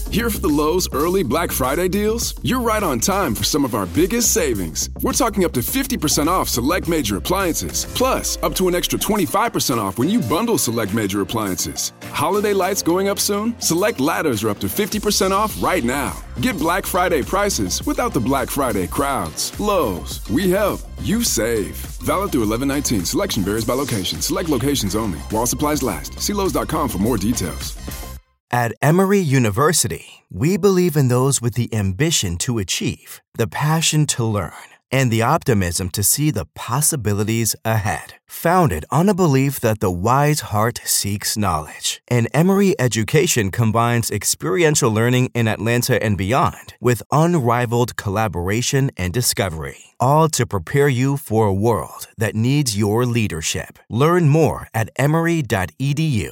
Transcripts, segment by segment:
Here for the Lowe's early Black Friday deals? You're right on time for some of our biggest savings. We're talking up to 50% off select major appliances, plus up to an extra 25% off when you bundle select major appliances. Holiday lights going up soon? Select ladders are up to 50% off right now. Get Black Friday prices without the Black Friday crowds. Lowe's, we help, you save. Valid through 11/19. Selection varies by location. Select locations only. While supplies last. See Lowe's.com for more details. At Emory University, we believe in those with the ambition to achieve, the passion to learn, and the optimism to see the possibilities ahead. Founded on a belief that the wise heart seeks knowledge, and Emory education combines experiential learning in Atlanta and beyond with unrivaled collaboration and discovery, all to prepare you for a world that needs your leadership. Learn more at emory.edu.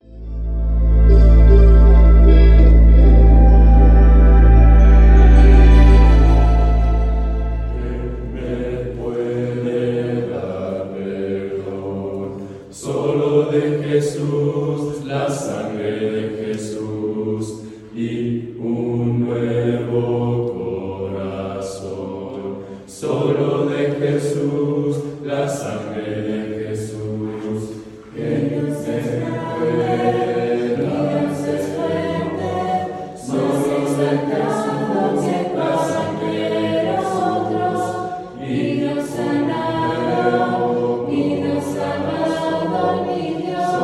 Jesús, la sangre de Jesús y un nuevo corazón. Solo de Jesús, la sangre de Jesús, que nos recuerda, nos fuerte. Solo de Jesús, la sangre de nosotros y nos sanado, y nos amado, y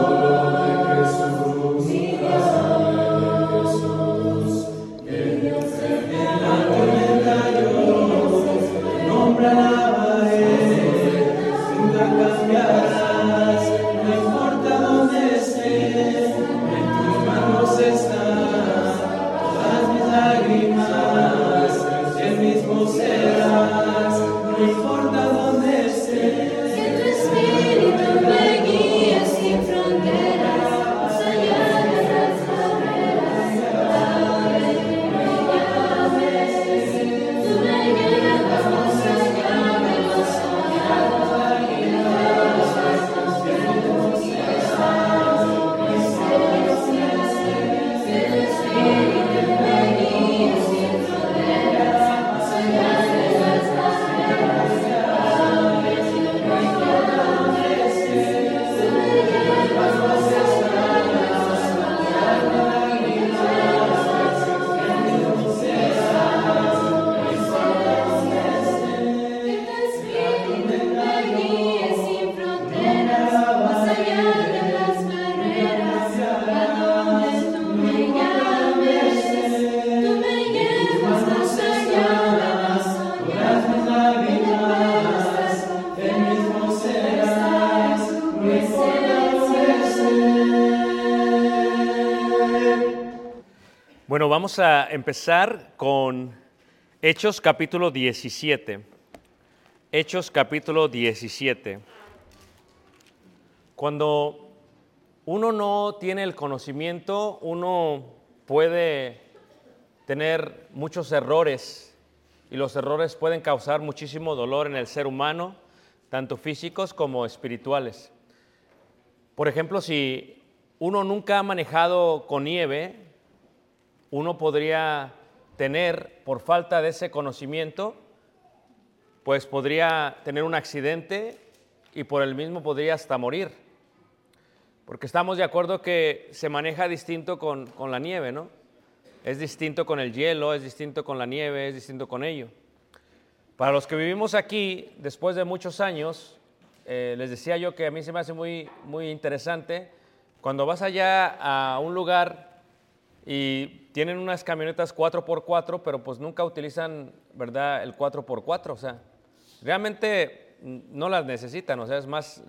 Bueno, vamos a empezar con Hechos capítulo 17. Hechos capítulo 17. Cuando uno no tiene el conocimiento, uno puede tener muchos errores y los errores pueden causar muchísimo dolor en el ser humano, tanto físicos como espirituales. Por ejemplo, si uno nunca ha manejado con nieve, uno podría tener, por falta de ese conocimiento, pues podría tener un accidente y por el mismo podría hasta morir. Porque estamos de acuerdo que se maneja distinto con la nieve, ¿no? Es distinto con el hielo, es distinto con la nieve, es distinto con ello. Para los que vivimos aquí, después de muchos años, les decía yo que a mí se me hace muy, muy interesante cuando vas allá a un lugar y tienen unas camionetas 4x4, pero pues nunca utilizan, ¿verdad?, el 4x4. O sea, realmente no las necesitan. O sea, es más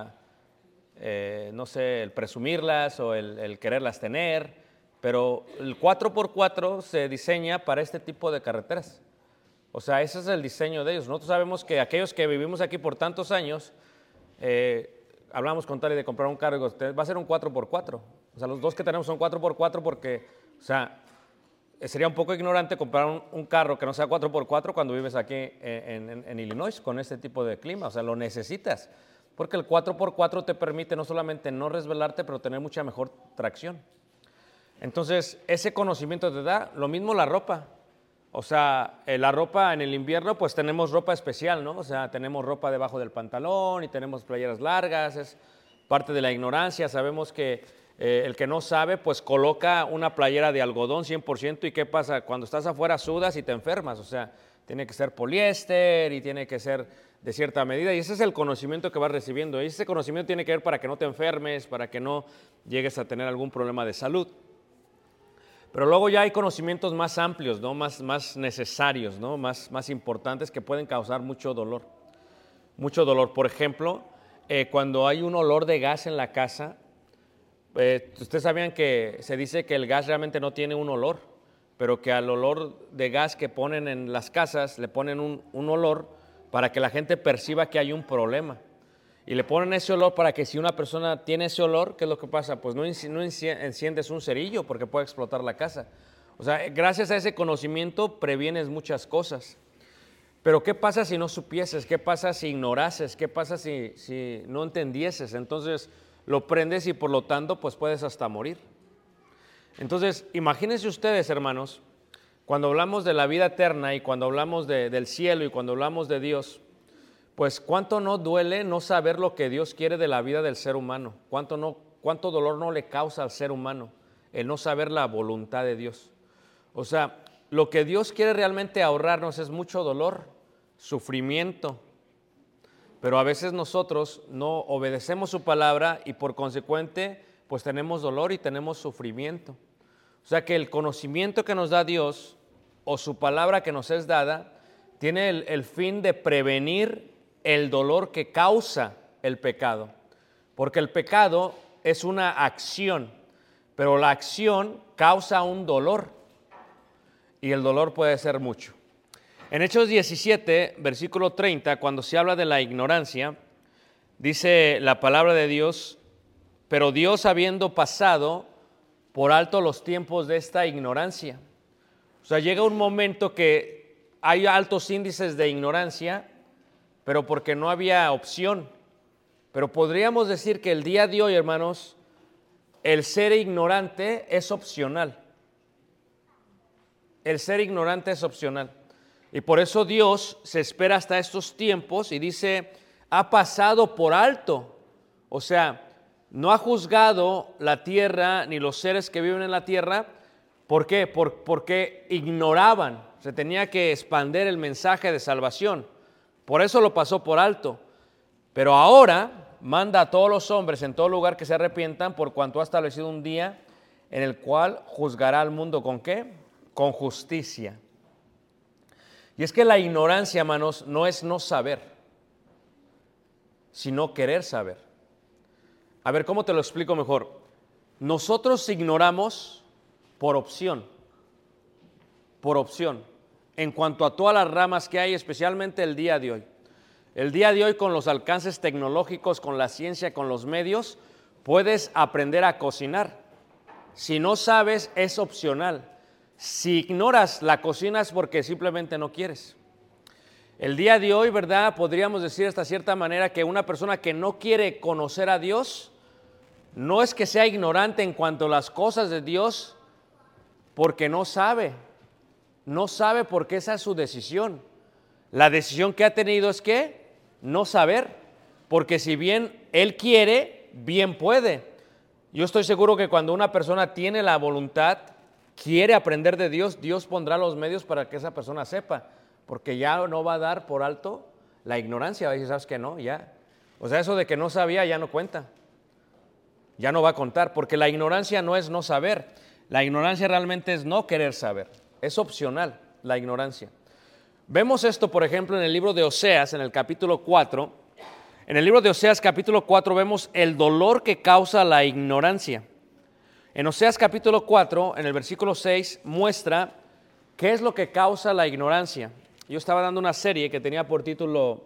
no sé, el presumirlas o el quererlas tener. Pero el 4x4 se diseña para este tipo de carreteras. O sea, ese es el diseño de ellos. Nosotros sabemos que aquellos que vivimos aquí por tantos años, hablamos con tal y de comprar un carro y digo, va a ser un 4x4. O sea, los dos que tenemos son 4x4 porque, o sea, sería un poco ignorante comprar un carro que no sea 4x4 cuando vives aquí en Illinois con este tipo de clima. O sea, lo necesitas porque el 4x4 te permite no solamente no resbalarte, pero tener mucha mejor tracción. Entonces, ese conocimiento te da lo mismo la ropa. O sea, la ropa en el invierno, pues tenemos ropa especial, ¿no? O sea, tenemos ropa debajo del pantalón y tenemos playeras largas, es parte de la ignorancia. Sabemos que el que no sabe, pues coloca una playera de algodón 100%, y ¿qué pasa? Cuando estás afuera sudas y te enfermas. O sea, tiene que ser poliéster y tiene que ser de cierta medida, y ese es el conocimiento que vas recibiendo. Y ese conocimiento tiene que ver para que no te enfermes, para que no llegues a tener algún problema de salud. Pero luego ya hay conocimientos más amplios, ¿no? Más necesarios, ¿no? Más importantes, que pueden causar mucho dolor. Mucho dolor. Por ejemplo, cuando hay un olor de gas en la casa, ustedes sabían que se dice que el gas realmente no tiene un olor, pero que al olor de gas que ponen en las casas le ponen un olor para que la gente perciba que hay un problema. Y le ponen ese olor para que si una persona tiene ese olor, ¿qué es lo que pasa? Pues no enciendes un cerillo porque puede explotar la casa. O sea, gracias a ese conocimiento previenes muchas cosas. Pero ¿qué pasa si no supieses? ¿Qué pasa si ignorases? ¿Qué pasa si no entendieses? Entonces lo prendes y por lo tanto pues puedes hasta morir. Entonces imagínense ustedes, hermanos, cuando hablamos de la vida eterna y cuando hablamos del cielo y cuando hablamos de Dios, pues cuánto no duele no saber lo que Dios quiere de la vida del ser humano, cuánto dolor no le causa al ser humano el no saber la voluntad de Dios. O sea, lo que Dios quiere realmente ahorrarnos es mucho dolor, sufrimiento, pero a veces nosotros no obedecemos su palabra y por consecuente pues tenemos dolor y tenemos sufrimiento. O sea que el conocimiento que nos da Dios o su palabra que nos es dada tiene el fin de prevenir el dolor que causa el pecado, porque el pecado es una acción, pero la acción causa un dolor y el dolor puede ser mucho. En Hechos 17, versículo 30, cuando se habla de la ignorancia, dice la palabra de Dios: pero Dios, habiendo pasado por alto los tiempos de esta ignorancia. O sea, llega un momento que hay altos índices de ignorancia, pero porque no había opción. Pero podríamos decir que el día de hoy, hermanos, el ser ignorante es opcional. El ser ignorante es opcional. Y por eso Dios se espera hasta estos tiempos y dice, ha pasado por alto. O sea, no ha juzgado la tierra ni los seres que viven en la tierra. ¿Por qué? Porque ignoraban. Se tenía que expandir el mensaje de salvación. Por eso lo pasó por alto. Pero ahora manda a todos los hombres en todo lugar que se arrepientan, por cuanto ha establecido un día en el cual juzgará al mundo ¿con qué? Con justicia. Y es que la ignorancia, hermanos, no es no saber, sino querer saber. A ver, ¿cómo te lo explico mejor? Nosotros ignoramos por opción, en cuanto a todas las ramas que hay, especialmente el día de hoy. El día de hoy, con los alcances tecnológicos, con la ciencia, con los medios, puedes aprender a cocinar. Si no sabes, es opcional. Si ignoras la cocina es porque simplemente no quieres. El día de hoy, ¿verdad? Podríamos decir hasta cierta manera que una persona que no quiere conocer a Dios, no es que sea ignorante en cuanto a las cosas de Dios, porque no sabe. No sabe porque esa es su decisión. La decisión que ha tenido es que no saber, porque si bien él quiere, bien puede. Yo estoy seguro que cuando una persona tiene la voluntad, quiere aprender de Dios, Dios pondrá los medios para que esa persona sepa, porque ya no va a dar por alto la ignorancia. Va a decir, ¿sabes qué? No, ya. O sea, eso de que no sabía ya no cuenta. Ya no va a contar, porque la ignorancia no es no saber. La ignorancia realmente es no querer saber. Es opcional la ignorancia. Vemos esto, por ejemplo, en el libro de Oseas, en el capítulo 4. En el libro de Oseas, capítulo 4, vemos el dolor que causa la ignorancia. En Oseas, capítulo 4, en el versículo 6, muestra qué es lo que causa la ignorancia. Yo estaba dando una serie que tenía por título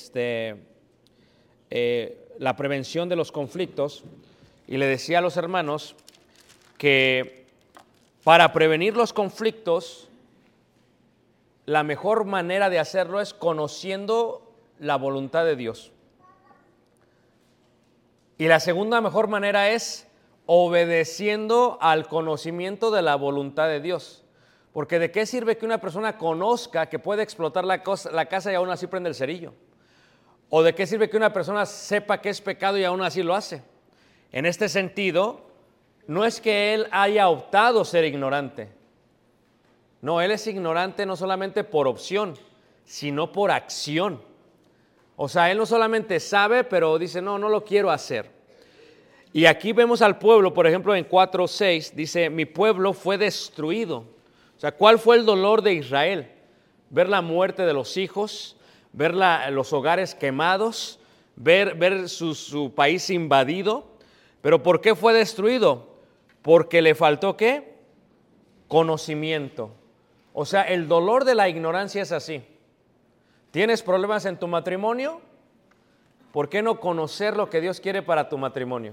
La prevención de los conflictos, y le decía a los hermanos que para prevenir los conflictos, la mejor manera de hacerlo es conociendo la voluntad de Dios. Y la segunda mejor manera es obedeciendo al conocimiento de la voluntad de Dios. Porque ¿de qué sirve que una persona conozca que puede explotar la casa y aún así prende el cerillo? ¿O de qué sirve que una persona sepa que es pecado y aún así lo hace? En este sentido, no es que él haya optado ser ignorante. No, él es ignorante no solamente por opción, sino por acción. O sea, él no solamente sabe, pero dice, no lo quiero hacer. Y aquí vemos al pueblo, por ejemplo, en 4:6, dice, mi pueblo fue destruido. O sea, ¿cuál fue el dolor de Israel? Ver la muerte de los hijos, ver los hogares quemados, ver su país invadido. ¿Pero por qué fue destruido? Porque le faltó ¿qué? Conocimiento. O sea, el dolor de la ignorancia es así. ¿Tienes problemas en tu matrimonio? ¿Por qué no conocer lo que Dios quiere para tu matrimonio?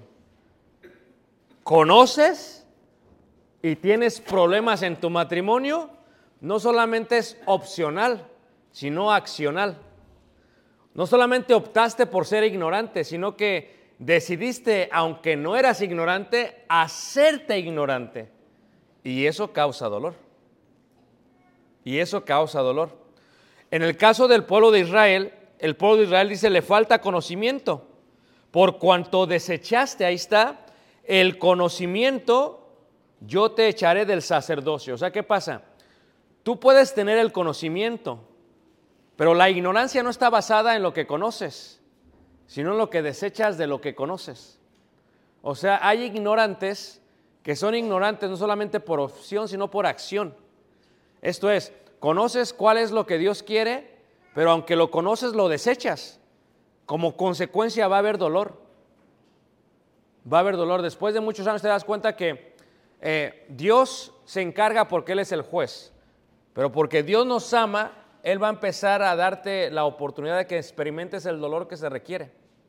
¿Conoces y tienes problemas en tu matrimonio? No solamente es opcional, sino accional. No solamente optaste por ser ignorante, sino que decidiste, aunque no eras ignorante, hacerte ignorante. Y eso causa dolor. Y eso causa dolor. En el caso del pueblo de Israel, el pueblo de Israel dice, le falta conocimiento. Por cuanto desechaste, ahí está, el conocimiento, yo te echaré del sacerdocio. O sea, ¿qué pasa? Tú puedes tener el conocimiento, pero la ignorancia no está basada en lo que conoces, sino en lo que desechas de lo que conoces. O sea, hay ignorantes que son ignorantes no solamente por opción, sino por acción. Esto es, conoces cuál es lo que Dios quiere, pero aunque lo conoces, lo desechas. Como consecuencia va a haber dolor. Va a haber dolor. Después de muchos años te das cuenta que Dios se encarga porque Él es el juez. Pero porque Dios nos ama, Él va a empezar a darte la oportunidad de que experimentes el dolor que se requiere.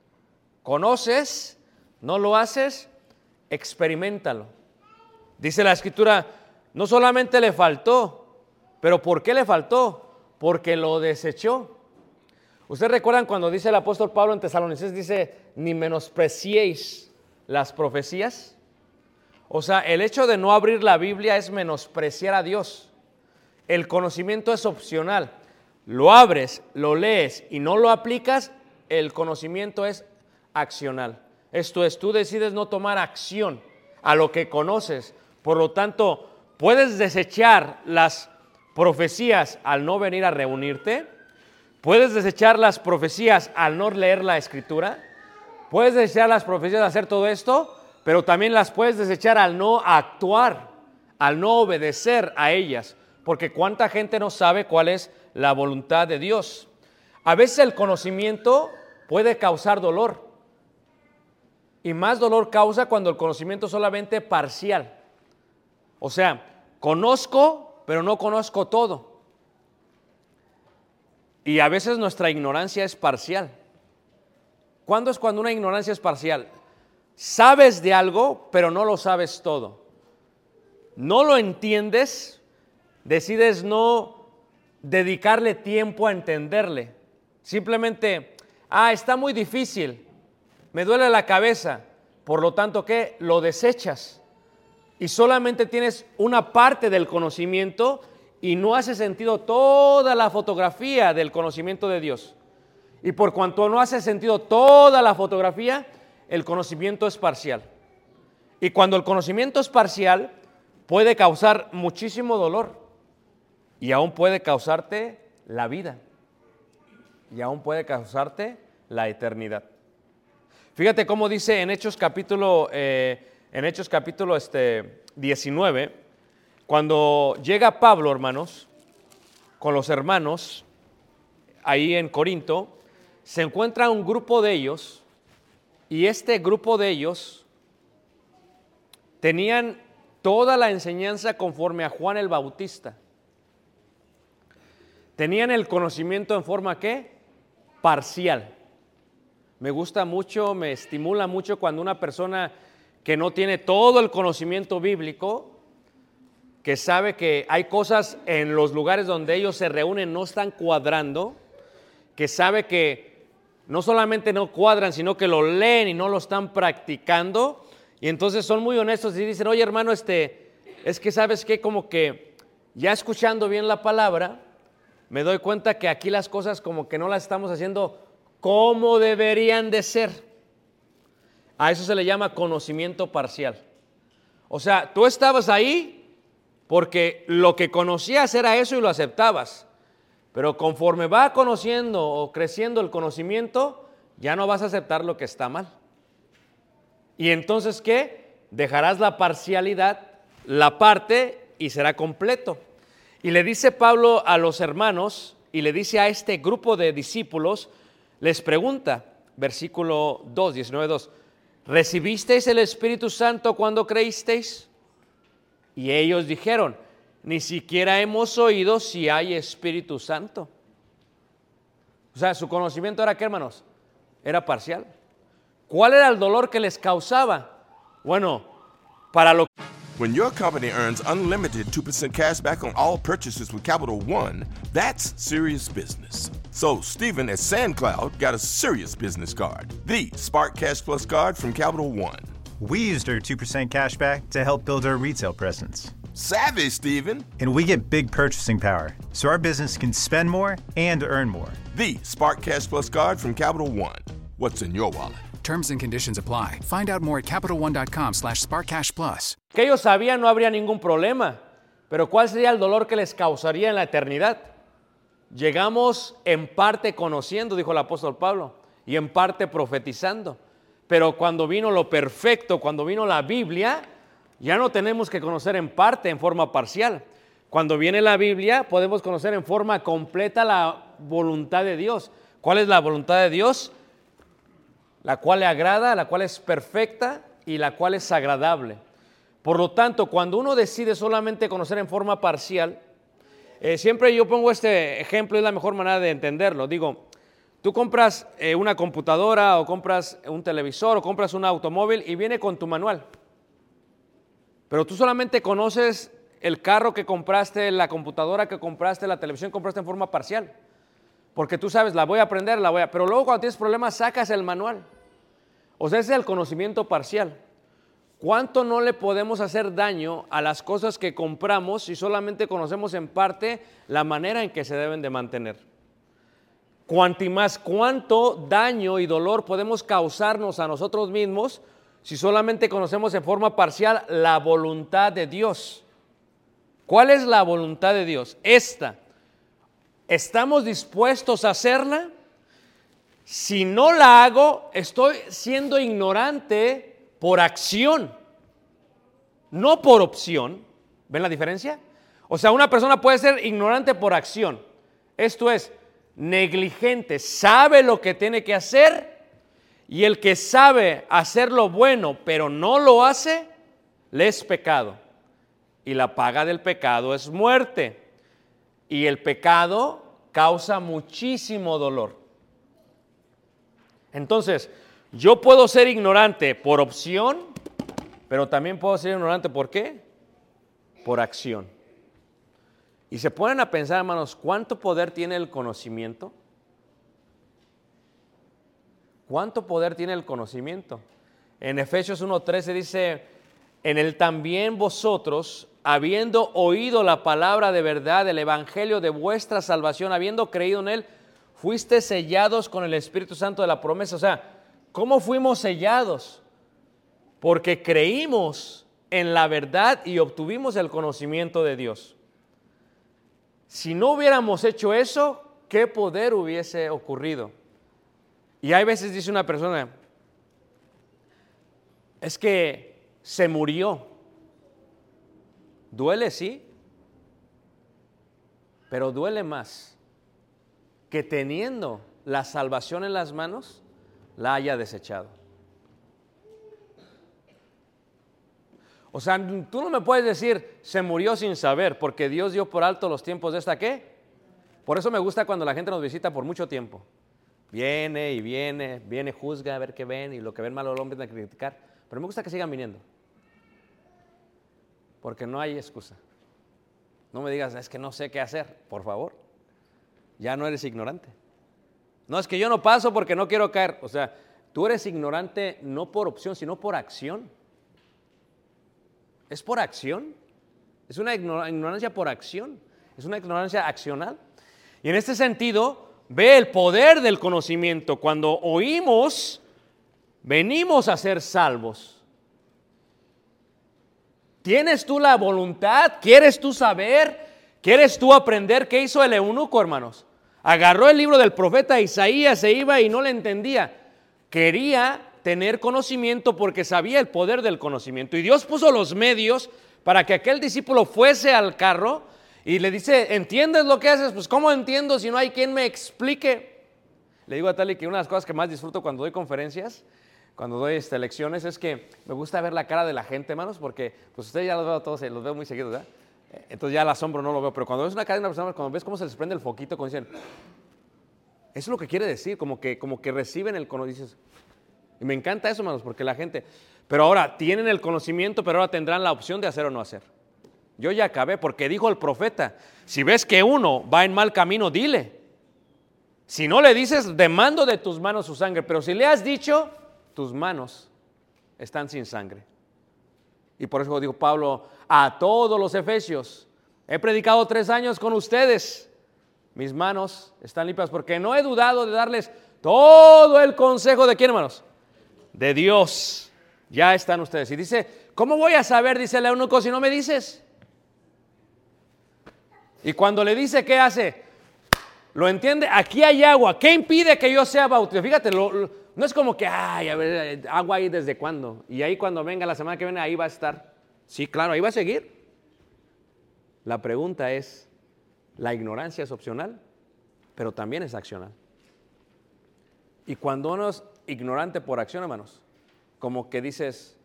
Conoces, no lo haces, experiméntalo. Dice la Escritura, no solamente le faltó, pero ¿por qué le faltó? Porque lo desechó. ¿Ustedes recuerdan cuando dice el apóstol Pablo en Tesalonicenses, dice, ni menospreciéis las profecías? O sea, el hecho de no abrir la Biblia es menospreciar a Dios. El conocimiento es opcional. Lo abres, lo lees y no lo aplicas, el conocimiento es accional. Esto es, tú decides no tomar acción a lo que conoces. Por lo tanto, puedes desechar las profecías al no venir a reunirte. Puedes desechar las profecías al no leer la Escritura. Puedes desechar las profecías de hacer todo esto, pero también las puedes desechar al no actuar, al no obedecer a ellas. Porque cuánta gente no sabe cuál es la voluntad de Dios. A veces el conocimiento puede causar dolor. Y más dolor causa cuando el conocimiento es solamente parcial. O sea, conozco, pero no conozco todo. Y a veces nuestra ignorancia es parcial. ¿Cuándo es cuando una ignorancia es parcial? Sabes de algo, pero no lo sabes todo. No lo entiendes, decides no dedicarle tiempo a entenderle. Simplemente, está muy difícil, me duele la cabeza. Por lo tanto, ¿qué? Lo desechas. Y solamente tienes una parte del conocimiento y no hace sentido toda la fotografía del conocimiento de Dios. Y por cuanto no hace sentido toda la fotografía, el conocimiento es parcial. Y cuando el conocimiento es parcial, puede causar muchísimo dolor. Y aún puede causarte la vida. Y aún puede causarte la eternidad. Fíjate cómo dice en Hechos capítulo 19, cuando llega Pablo, hermanos, con los hermanos, ahí en Corinto, se encuentra un grupo de ellos, y este grupo de ellos tenían toda la enseñanza conforme a Juan el Bautista. Tenían el conocimiento en forma ¿qué? Parcial. Me gusta mucho, me estimula mucho cuando una persona que no tiene todo el conocimiento bíblico, que sabe que hay cosas en los lugares donde ellos se reúnen no están cuadrando, que sabe que no solamente no cuadran, sino que lo leen y no lo están practicando, Y entonces son muy honestos y dicen, oye hermano, es que sabes que como que ya escuchando bien la palabra, me doy cuenta que aquí las cosas como que no las estamos haciendo como deberían de ser. A eso se le llama conocimiento parcial. O sea, tú estabas ahí porque lo que conocías era eso y lo aceptabas. Pero conforme va conociendo o creciendo el conocimiento, ya no vas a aceptar lo que está mal. Y entonces, ¿qué? Dejarás la parcialidad, la parte, y será completo. Y le dice Pablo a los hermanos, y le dice a este grupo de discípulos, les pregunta, versículo 2, 19:2, ¿recibisteis el Espíritu Santo cuando creísteis? Y ellos dijeron, ni siquiera hemos oído si hay Espíritu Santo. O sea, su conocimiento era, ¿qué, hermanos? Era parcial. ¿Cuál era el dolor que les causaba? Bueno, para lo When your company earns unlimited 2% cash back on all purchases with Capital One, that's serious business. So, Stephen at SandCloud got a serious business card, the Spark Cash Plus card from Capital One. We used our 2% cash back to help build our retail presence. Savvy, Stephen. And we get big purchasing power, so our business can spend more and earn more. The Spark Cash Plus card from Capital One. What's in your wallet? Terms and conditions apply. Find out more at CapitalOne.com/SparkCashPlus. que ellos sabían no habría ningún problema, pero ¿cuál sería el dolor que les causaría en la eternidad? Llegamos en parte conociendo, dijo el apóstol Pablo, y en parte profetizando. Pero cuando vino lo perfecto, cuando vino la Biblia, ya no tenemos que conocer en parte, en forma parcial. Cuando viene la Biblia, podemos conocer en forma completa la voluntad de Dios. ¿Cuál es la voluntad de Dios? La cual le agrada, la cual es perfecta y la cual es agradable. Por lo tanto, cuando uno decide solamente conocer en forma parcial, siempre yo pongo este ejemplo, es la mejor manera de entenderlo. Digo, tú compras una computadora o compras un televisor o compras un automóvil y viene con tu manual. Pero tú solamente conoces el carro que compraste, la computadora que compraste, la televisión que compraste en forma parcial. Porque tú sabes, la voy a aprender, pero luego cuando tienes problemas sacas el manual. O sea, ese es el conocimiento parcial. ¿Cuánto no le podemos hacer daño a las cosas que compramos si solamente conocemos en parte la manera en que se deben de mantener? ¿Cuánto daño y dolor podemos causarnos a nosotros mismos si solamente conocemos en forma parcial la voluntad de Dios? ¿Cuál es la voluntad de Dios? Esta. ¿Estamos dispuestos a hacerla? Si no la hago, estoy siendo ignorante por acción, no por opción. ¿Ven la diferencia? O sea, una persona puede ser ignorante por acción. Esto es, negligente, sabe lo que tiene que hacer, y el que sabe hacer lo bueno pero no lo hace, le es pecado. Y la paga del pecado es muerte. Y el pecado causa muchísimo dolor. Entonces, yo puedo ser ignorante por opción, pero también puedo ser ignorante ¿por qué? Por acción. Y se ponen a pensar, hermanos, ¿cuánto poder tiene el conocimiento? ¿Cuánto poder tiene el conocimiento? En Efesios 1:13 dice, en él también vosotros, habiendo oído la palabra de verdad, el evangelio de vuestra salvación, habiendo creído en él, fuiste sellados con el Espíritu Santo de la promesa. O sea, ¿cómo fuimos sellados? Porque creímos en la verdad y obtuvimos el conocimiento de Dios. Si no hubiéramos hecho eso, ¿qué poder hubiese ocurrido? Y hay veces dice una persona, es que se murió. Duele, sí, pero duele más que teniendo la salvación en las manos, la haya desechado. O sea, tú no me puedes decir, se murió sin saber, porque Dios dio por alto los tiempos de esta, ¿qué? Por eso me gusta cuando la gente nos visita por mucho tiempo. Viene, juzga a ver qué ven, y lo que ven malo al hombre es de criticar. Pero me gusta que sigan viniendo. Porque no hay excusa. No me digas, es que no sé qué hacer, por favor. Ya no eres ignorante. No, es que yo no paso porque no quiero caer. O sea, tú eres ignorante no por opción, sino por acción. Es por acción. Es una ignorancia por acción. Es una ignorancia accional. Y en este sentido, ve el poder del conocimiento. Cuando oímos, venimos a ser salvos. ¿Tienes tú la voluntad? ¿Quieres tú saber? ¿Quieres tú aprender? ¿Qué hizo el eunuco, hermanos? Agarró el libro del profeta Isaías, se iba y no le entendía. Quería tener conocimiento porque sabía el poder del conocimiento. Y Dios puso los medios para que aquel discípulo fuese al carro y le dice, ¿entiendes lo que haces? Pues ¿cómo entiendo si no hay quien me explique? Le digo a Tali que una de las cosas que más disfruto cuando doy conferencias, cuando doy lecciones, es que me gusta ver la cara de la gente, hermanos, porque pues ustedes ya los veo todos, los veo muy seguidos, ¿verdad? Entonces ya el asombro no lo veo, pero cuando ves una cara de una persona, cuando ves cómo se les prende el foquito, como dicen, eso es lo que quiere decir, como que reciben el conocimiento. Y me encanta eso, hermanos, porque la gente, pero ahora tienen el conocimiento, pero ahora tendrán la opción de hacer o no hacer. Yo ya acabé, porque dijo el profeta, si ves que uno va en mal camino, dile. Si no le dices, demando de tus manos su sangre, pero si le has dicho, tus manos están sin sangre. Y por eso dijo Pablo a todos los efesios, he predicado 3 años con ustedes, mis manos están limpias porque no he dudado de darles todo el consejo de quién, hermanos, de Dios. Ya están ustedes. Y dice, ¿cómo voy a saber? Dice el eunuco, si no me dices. Y cuando le dice, ¿qué hace? Lo entiende, aquí hay agua, ¿qué impide que yo sea bautizado? Fíjate, no es como que, ay, a ver, agua ahí desde cuándo. Y ahí cuando venga la semana que viene, ahí va a estar. Sí, claro, ahí va a seguir. La pregunta es, la ignorancia es opcional, pero también es accional. Y cuando uno es ignorante por acción, hermanos, como que dices,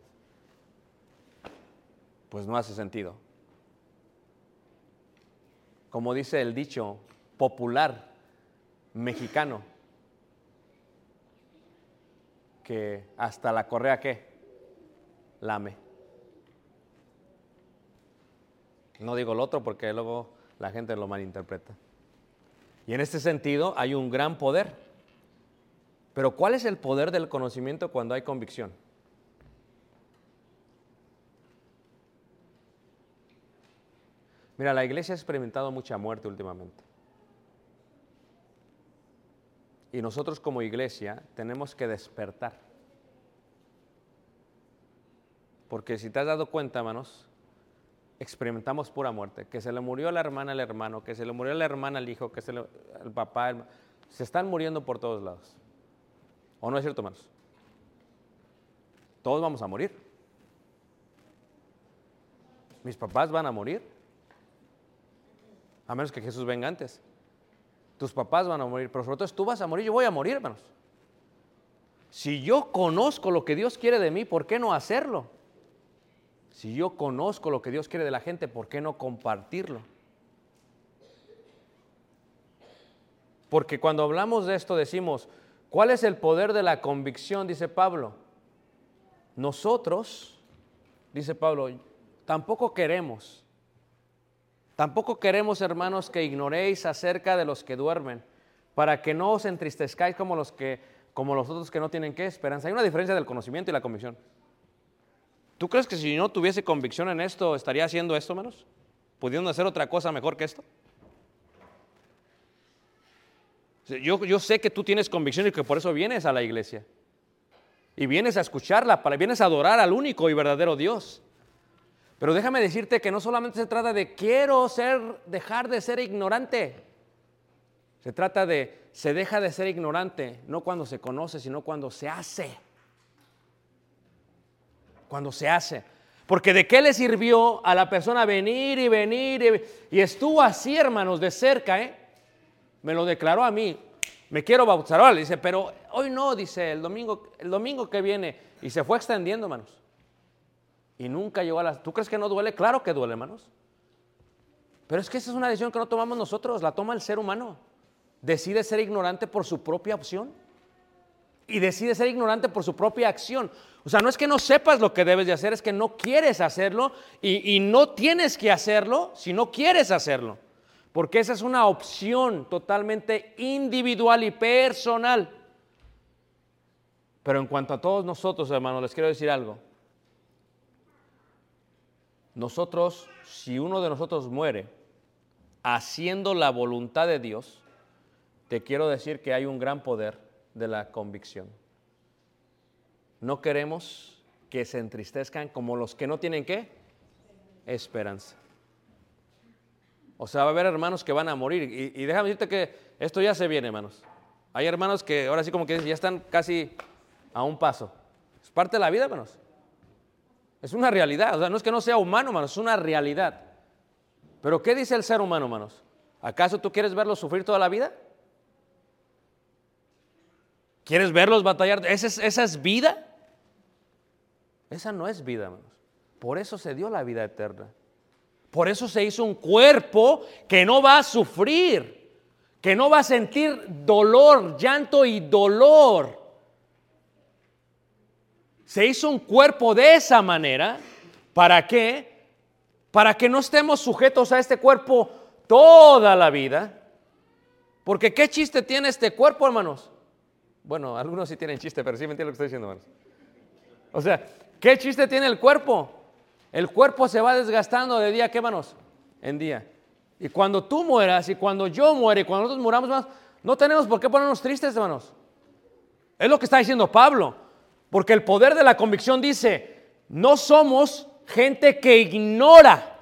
pues no hace sentido. Como dice el dicho popular mexicano, que hasta la correa, ¿qué? Lame. No digo lo otro porque luego la gente lo malinterpreta. Y en este sentido hay un gran poder. Pero ¿cuál es el poder del conocimiento cuando hay convicción? Mira, la iglesia ha experimentado mucha muerte últimamente. Y nosotros como iglesia tenemos que despertar. Porque si te has dado cuenta, hermanos, experimentamos pura muerte. Que se le murió la hermana al hermano, que se le murió la hermana al hijo, que el papá, se están muriendo por todos lados. ¿O no es cierto, hermanos? Todos vamos a morir. Mis papás van a morir. A menos que Jesús venga antes. Tus papás van a morir, pero sobre todo tú vas a morir, yo voy a morir, hermanos. Si yo conozco lo que Dios quiere de mí, ¿por qué no hacerlo? Si yo conozco lo que Dios quiere de la gente, ¿por qué no compartirlo? Porque cuando hablamos de esto decimos, ¿cuál es el poder de la convicción? Dice Pablo. Nosotros, dice Pablo, tampoco queremos, hermanos, que ignoréis acerca de los que duermen, para que no os entristezcáis como los otros que no tienen ¿qué? Esperanza. Hay una diferencia del conocimiento y la convicción. ¿Tú crees que si no tuviese convicción en esto, estaría haciendo esto, hermanos? ¿Pudiendo hacer otra cosa mejor que esto? Yo sé que tú tienes convicción y que por eso vienes a la iglesia. Y vienes a escucharla, vienes a adorar al único y verdadero Dios. Pero déjame decirte que no solamente se trata de dejar de ser ignorante. Se trata se deja de ser ignorante, no cuando se conoce, sino cuando se hace. Cuando se hace. Porque ¿de qué le sirvió a la persona venir y estuvo así, hermanos, de cerca, Me lo declaró a mí. Me quiero bautizar. Ahora le dice, pero hoy no, dice, el domingo que viene. Y se fue extendiendo, hermanos. Y nunca llegó ¿Tú crees que no duele? Claro que duele, hermanos. Pero es que esa es una decisión que no tomamos nosotros, la toma el ser humano. Decide ser ignorante por su propia opción. Y decide ser ignorante por su propia acción. O sea, no es que no sepas lo que debes de hacer, es que no quieres hacerlo y no tienes que hacerlo si no quieres hacerlo. Porque esa es una opción totalmente individual y personal. Pero en cuanto a todos nosotros, hermanos, les quiero decir algo. nosotros, si uno de nosotros muere haciendo la voluntad de Dios, te quiero decir que hay un gran poder de la convicción. No queremos que se entristezcan como los que no tienen ¿qué? Esperanza. O sea, va a haber hermanos que van a morir. Y déjame decirte que esto ya se viene, hermanos. Hay hermanos que ahora sí como que ya están casi a un paso. Es parte de la vida, hermanos. Es una realidad. O sea, no es que no sea humano, hermanos, es una realidad. Pero ¿qué dice el ser humano, hermanos? ¿Acaso tú quieres verlos sufrir toda la vida? ¿Quieres verlos batallar? ¿Esa es vida? Esa no es vida, hermanos. Por eso se dio la vida eterna. Por eso se hizo un cuerpo que no va a sufrir, que no va a sentir dolor, llanto y dolor. Se hizo un cuerpo de esa manera. ¿Para qué? Para que no estemos sujetos a este cuerpo toda la vida. Porque ¿qué chiste tiene este cuerpo, hermanos? Bueno, algunos sí tienen chiste, pero sí me entienden lo que estoy diciendo, hermanos. O sea, ¿qué chiste tiene el cuerpo? El cuerpo se va desgastando de día, ¿qué, hermanos? En día. Y cuando tú mueras, y cuando yo muera, y cuando nosotros muramos, hermanos, no tenemos por qué ponernos tristes, hermanos. Es lo que está diciendo Pablo. Porque el poder de la convicción dice, no somos gente que ignora.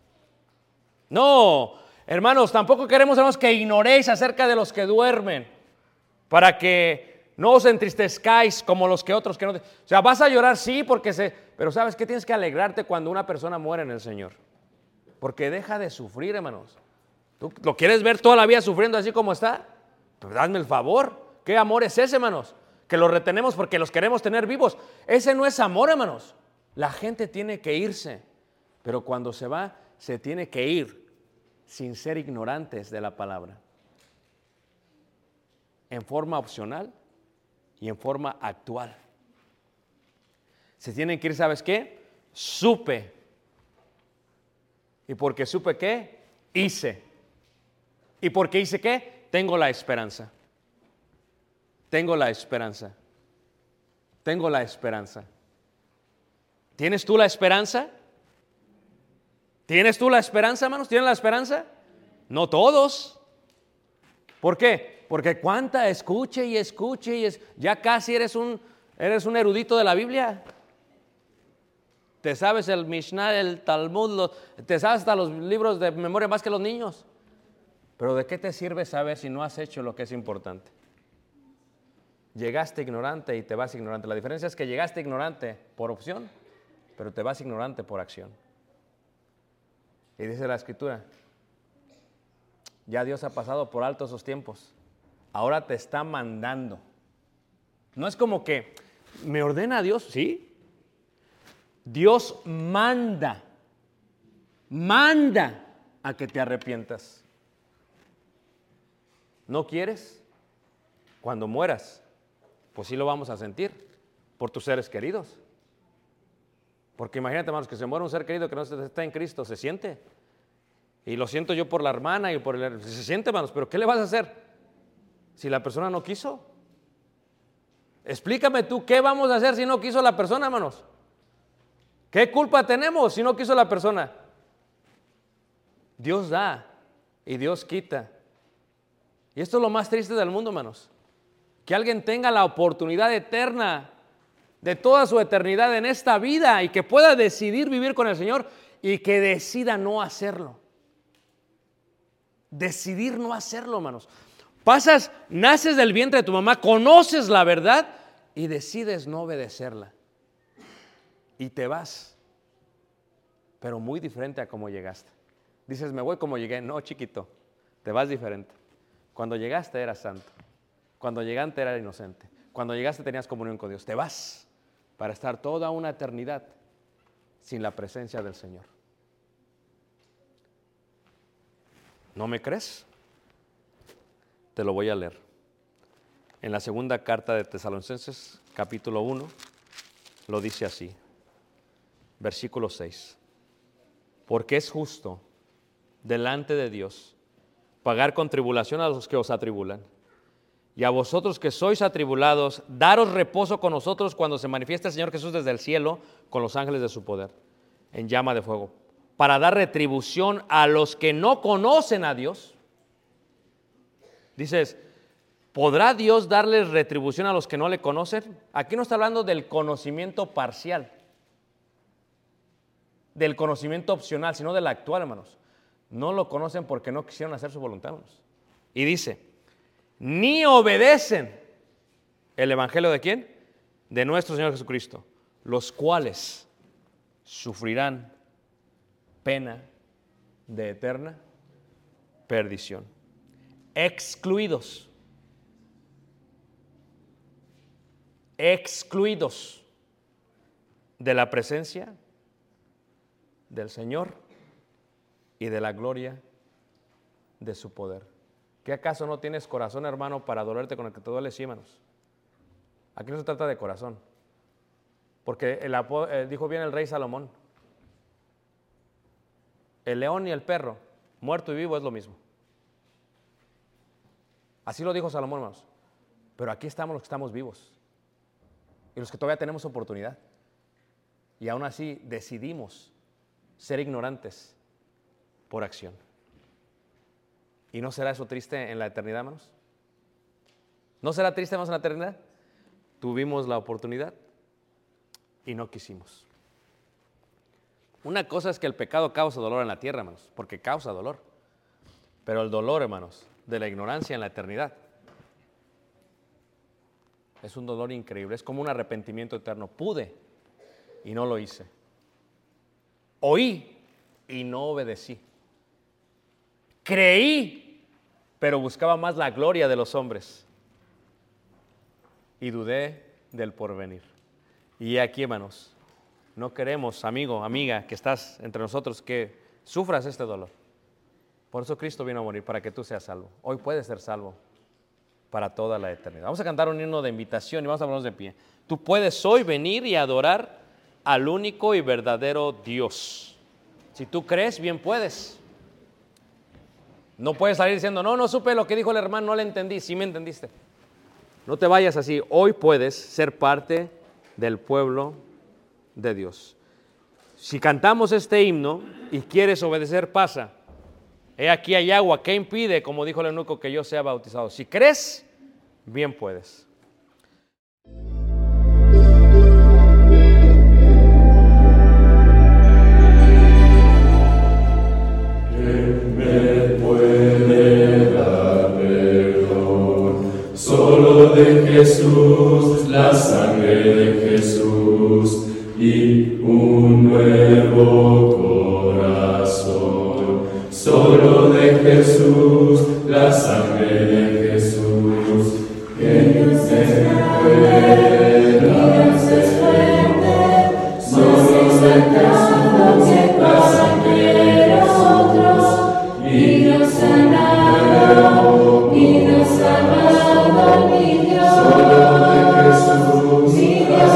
No, hermanos, tampoco queremos, hermanos, que ignoréis acerca de los que duermen, para que no os entristezcáis como los que otros que no. O sea, vas a llorar, sí, pero ¿sabes qué? Tienes que alegrarte cuando una persona muere en el Señor. Porque deja de sufrir, hermanos. ¿Tú lo quieres ver toda la vida sufriendo así como está? Pues hazme el favor. ¿Qué amor es ese, hermanos? Que los retenemos porque los queremos tener vivos. Ese no es amor, hermanos. La gente tiene que irse. Pero cuando se va, se tiene que ir sin ser ignorantes de la palabra. En forma opcional y en forma actual. Se tienen que ir, ¿sabes qué? Supe. ¿Y porque supe qué? Hice. ¿Y porque hice qué? Tengo la esperanza. Tengo la esperanza. Tengo la esperanza. ¿Tienes tú la esperanza? ¿Tienes tú la esperanza, hermanos? ¿Tienes la esperanza? No todos. ¿Por qué? Porque cuánta escuche y ya casi eres un erudito de la Biblia. Te sabes el Mishnah, el Talmud, te sabes hasta los libros de memoria más que los niños. Pero ¿de qué te sirve saber si no has hecho lo que es importante? Llegaste ignorante y te vas ignorante. La diferencia es que llegaste ignorante por opción, pero te vas ignorante por acción. Y dice la Escritura, ya Dios ha pasado por alto esos tiempos. Ahora te está mandando. No es como que me ordena Dios, ¿sí? Dios manda a que te arrepientas. ¿No quieres? Cuando mueras, pues sí lo vamos a sentir por tus seres queridos. Porque imagínate, hermanos, que se muere un ser querido que no está en Cristo, se siente. Y lo siento yo por la hermana y por el... Se siente, hermanos, pero ¿qué le vas a hacer si la persona no quiso? Explícame tú, ¿qué vamos a hacer si no quiso la persona, hermanos? ¿Qué culpa tenemos si no quiso la persona? Dios da y Dios quita. Y esto es lo más triste del mundo, hermanos. Que alguien tenga la oportunidad eterna de toda su eternidad en esta vida y que pueda decidir vivir con el Señor y que decida no hacerlo. Decidir no hacerlo, hermanos. Naces del vientre de tu mamá, conoces la verdad y decides no obedecerla. Y te vas, pero muy diferente a como llegaste. Dices, me voy como llegué. No, chiquito, te vas diferente. Cuando llegaste eras santo. Cuando llegaste eras inocente. Cuando llegaste tenías comunión con Dios. Te vas para estar toda una eternidad sin la presencia del Señor. ¿No me crees? Te lo voy a leer. En la segunda carta de Tesalonicenses, capítulo 1, lo dice así. Versículo 6. Porque es justo delante de Dios pagar con tribulación a los que os atribulan, y a vosotros que sois atribulados, daros reposo con nosotros cuando se manifieste el Señor Jesús desde el cielo con los ángeles de su poder, en llama de fuego, para dar retribución a los que no conocen a Dios. Dices, ¿podrá Dios darles retribución a los que no le conocen? Aquí no está hablando del conocimiento parcial, del conocimiento opcional, sino del actual, hermanos. No lo conocen porque no quisieron hacer su voluntad, hermanos. Y dice, ni obedecen el evangelio ¿de quién? De nuestro Señor Jesucristo, los cuales sufrirán pena de eterna perdición. Excluidos de la presencia del Señor y de la gloria de su poder. ¿Qué acaso no tienes corazón, hermano, para dolerte con el que te duele? Sí, hermanos. Aquí no se trata de corazón, porque dijo bien el rey Salomón, el león y el perro, muerto y vivo es lo mismo. Así lo dijo Salomón, hermanos. Pero aquí estamos los que estamos vivos y los que todavía tenemos oportunidad. Y aún así decidimos ser ignorantes por acción. ¿Y no será eso triste en la eternidad, hermanos? ¿No será triste, hermanos, en la eternidad? Tuvimos la oportunidad y no quisimos. Una cosa es que el pecado causa dolor en la tierra, hermanos, porque causa dolor. Pero el dolor, hermanos, de la ignorancia en la eternidad es un dolor increíble. Es como un arrepentimiento eterno. Pude y no lo hice. Oí y no obedecí. Creí, pero buscaba más la gloria de los hombres. Y dudé del porvenir. Y aquí, hermanos, no queremos, amigo, amiga, que estás entre nosotros, que sufras este dolor. Por eso Cristo vino a morir, para que tú seas salvo. Hoy puedes ser salvo para toda la eternidad. Vamos a cantar un himno de invitación y vamos a ponernos de pie. Tú puedes hoy venir y adorar al único y verdadero Dios. Si tú crees, bien puedes. No puedes salir diciendo, no supe lo que dijo el hermano, no le entendí. Sí me entendiste. No te vayas así. Hoy puedes ser parte del pueblo de Dios. Si cantamos este himno y quieres obedecer, pasa. He aquí hay agua. ¿Qué impide, como dijo el eunuco, que yo sea bautizado? Si crees, bien puedes. Solo de Jesús, la sangre de Jesús y un nuevo corazón. Solo de Jesús, la sangre de Jesús, que Dios es grande, Dios es fuerte, solo de Jesús, la sangre de nosotros, y Dios sanado, y Dios sanado, mi Dios, solo de Jesús, mi Dios,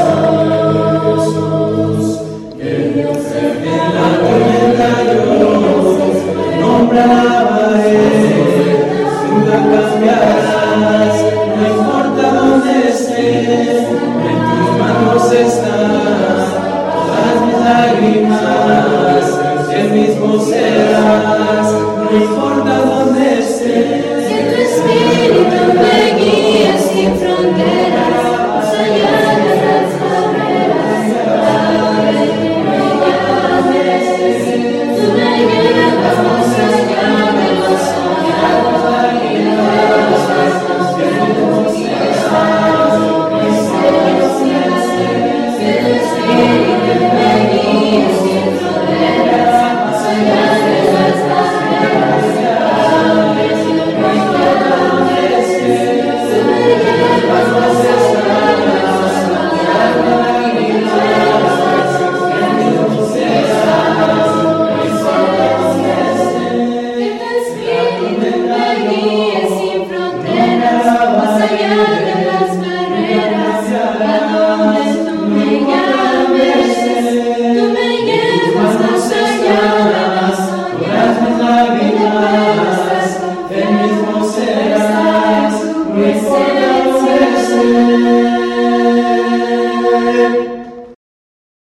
que Dios es en la tormenta yo nombraba Él, nunca cambiarás, no importa dónde estés, en tus manos están todas mis lágrimas, el mismo serás, no importa dónde estés, que tu espíritu